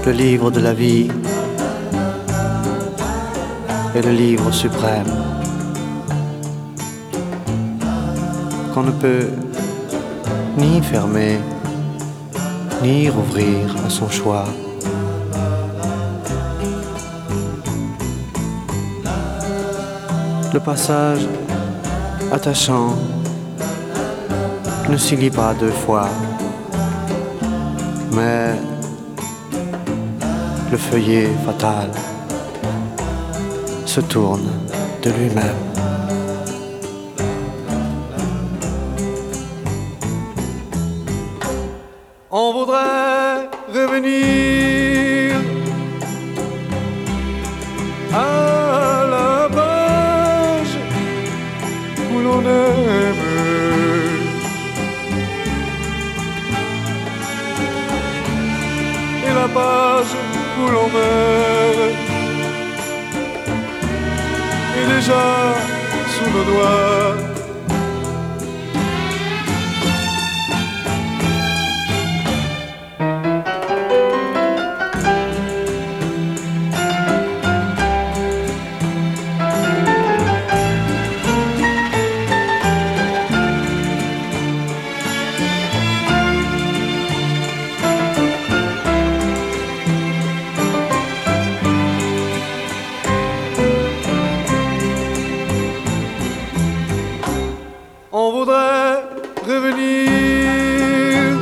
le livre de la vie est le livre suprême qu'on ne peut ni fermer ni rouvrir à son choix. Le passage attachant ne s'y lit pas deux fois, mais le feuillet fatal se tourne de lui-même. On voudrait revenir à la page où l'on aime, et la page où l'on meurt est déjà sous nos doigts. On voudrait revenir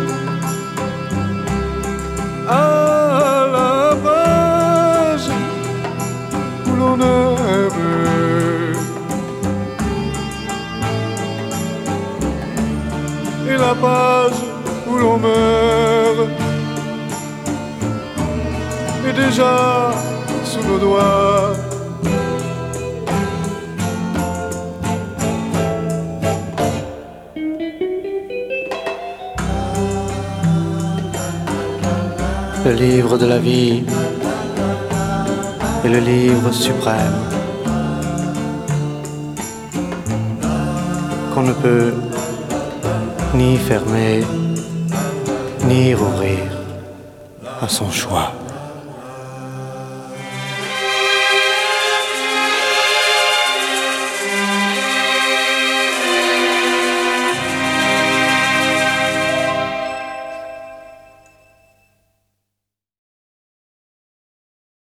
à la page où l'on aime, et la page où l'on meurt est déjà sous nos doigts. Le livre de la vie est le livre suprême qu'on ne peut ni fermer ni rouvrir à son choix.